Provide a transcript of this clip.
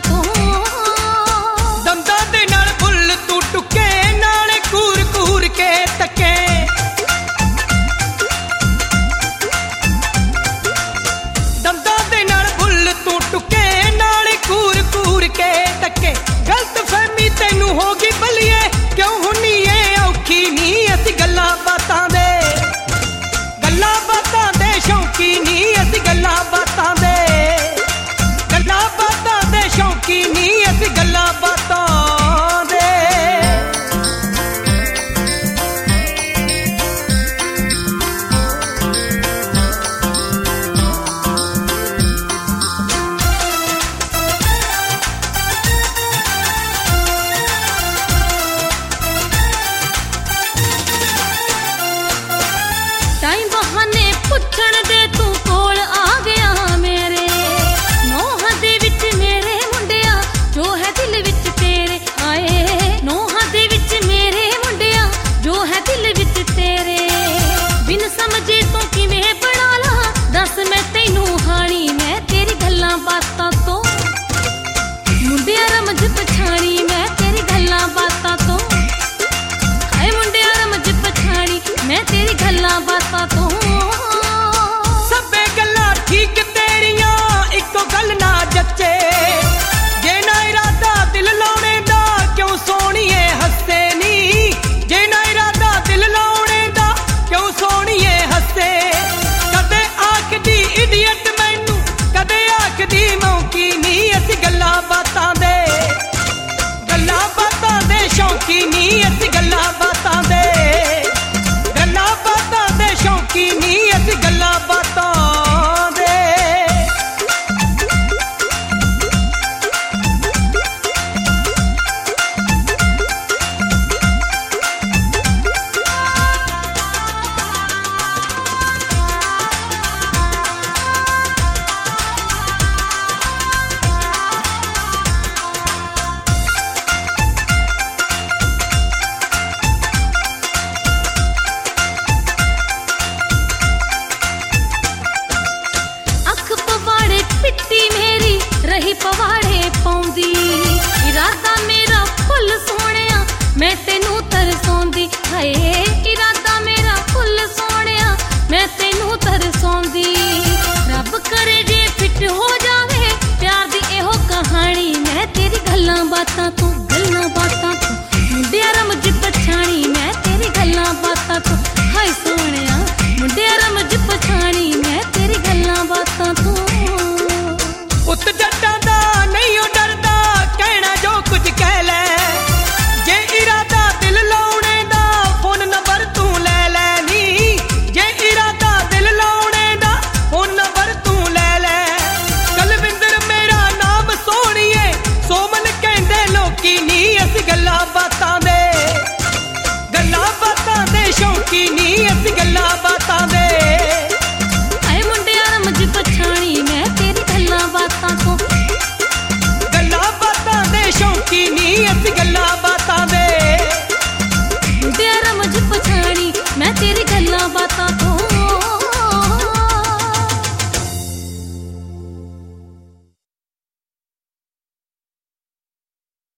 ਤੋਂ। ਦੰਦਾਂ ਦੇ ਨਾਲ ਬੁੱਲ ਤੂੰ ਟੁੱਕੇ, ਨਾਲੇ ਘੂਰ ਘੂਰ ਕੇ ਤੱਕੇ। ਦੰਦਾਂ ਦੇ ਨਾਲ ਬੁੱਲ ਤੂੰ ਟੁੱਕੇ, ਨਾਲੇ ਘੂਰ ਘੂਰ ਕੇ ਤੱਕੇ। ਗਲਤ ਫਹਿਮੀ ਤੈਨੂੰ ਹੋ ਗਈ ਬਲੀਏ, ਕਿਉਂ ਹੁੰਨੀ ਏ ਔਖੀ ਨੀ ਅਸੀਂ ਗੱਲਾਂ ਬਾਤਾਂ ਦੇ। ਗੱਲਾਂ ਬਾਤਾਂ ਦੇ ਸ਼ੌਂਕੀ ਨੀ ਅਸੀਂ ਗੱਲਾਂ ਬਾਤਾਂ ਦੇ। ਗੱਲਾਂ ਬਾਤਾਂ ਦੇ ਸ਼ੌਂਕੀ ਨੀ ਅਸੀਂ ਗੱਲਾਂ ਬਾਤਾਂ ਦੇ। ਟਾਈਮ ਬਹਾਨੇ ਪੁੱਛਣ ਦੇ ਤੂੰ ਕੋਲ ਆ ਗਿਆ ਮੇਰੇ। ਨੋਹਾਂ ਦੇ ਵਿੱਚ ਮੇਰੇ ਮੁੰਡਿਆ ਜੋ ਹੈ ਦਿਲ ਵਿੱਚ ਤੇਰੇ। ਆਏ ਨੋਹਾਂ ਦੇ ਵਿੱਚ ਮੇਰੇ ਮੁੰਡਿਆ ਜੋ ਹੈ ਦਿਲ ਵਿੱਚ ਤੇਰੇ। ਬਿਨ ਸਮਝੇ ਤੂੰ ਕਿਵੇਂ ਬਣਾ ਲਾ, ਦੱਸ ਮੈਂ ਤੈਨੂੰ ਹਾਣੀ ਮੈਂ ਤੇਰੀ ਗੱਲਾਂ ਬਾਤਾਂ ਤੋਂ। ਮੁੰਡਿਆ ਰਮਜ ਪਛਾਣੀ ਮੈਂ ਤੇਰੀ ਗੱਲਾਂ ਬਾਤਾਂ ਤੋਂ। ਹਾਏ ਮੁੰਡਿਆ ਰਮਜ ਪਛਾਣੀ ਮੈਂ ਤੇਰੀ ਗੱਲਾਂ ਬਾਤਾਂ ਤੋਂ। ਸਭੇ ਗੱਲਾਂ ਠੀਕ ਤੇਰੀਆਂ, ਇੱਕੋ ਗੱਲ ਨਾ ਜੱਚੇ। ਜੇ ਨਾ ਇਰਾਦਾ ਦਿਲ ਲਾਉਣੇ ਦਾ, ਕਿਉਂ ਸੋਹਣੀਏ ਹੱਸੇ ਨੀ। ਜੇ ਨਾ ਇਰਾਦਾ ਦਿਲ ਲਾਉਣੇ ਦਾ, ਕਿਉਂ ਸੋਹਣੀਏ ਹੱਸੇ। ਕਦੇ ਆਖਦੀ ਇਡੀਅਟ ਮੈਨੂੰ, ਕਦੇ ਆਖਦੀ ਮੌਕੀ ਨੀ ਅਸੀਂ ਗੱਲਾਂ ਬਾਤਾਂ ਦੇ। ਗੱਲਾਂ ਬਾਤਾਂ ਦੇ ਸ਼ੌਂਕੀ ਨੀ ਅਸੀਂ ਗੱਲਾਂ ਬਾਤਾਂ ਦੇ। ਗੱਲਾਂ ਬਾਤਾਂ ਦੇ ਸ਼ੌਂਕੀ ਨੀ ਅਸੀਂ ਗੱਲਾਂ ਬਾਤਾਂ ਦੇ। ਅੱਖ ਪਵਾੜੇ ਪਿੱਟੀ ਮੇਰੀ ਰਹੀ ਪਵਾੜੇ ਪਾਉਂਦੀ। ਇਰਾਦਾ ਮੇਰਾ ਫੁੱਲ ਸੋਹਣਿਆ ਮੈਂ ਤੈਨੂੰ ਤਰਸਾਉਂਦੀ। ਹਾਏ ਇਰਾਦਾ ਮੇਰਾ ਫੁੱਲ ਸੋਹਣਿਆ ਮੈਂ ਤੈਨੂੰ ਤਰਸਾਉਂਦੀ। ਰੱਬ ਕਰੇ ਜੇ ਫਿੱਟ ਹੋ ਜਾਵੇ ਪਿਆਰ ਦੀ ਇਹੋ ਕਹਾਣੀ, ਮੈਂ ਤੇਰੀ ਗੱਲਾਂ ਬਾਤਾਂ ਤੋਂ ਗੱਲਾਂ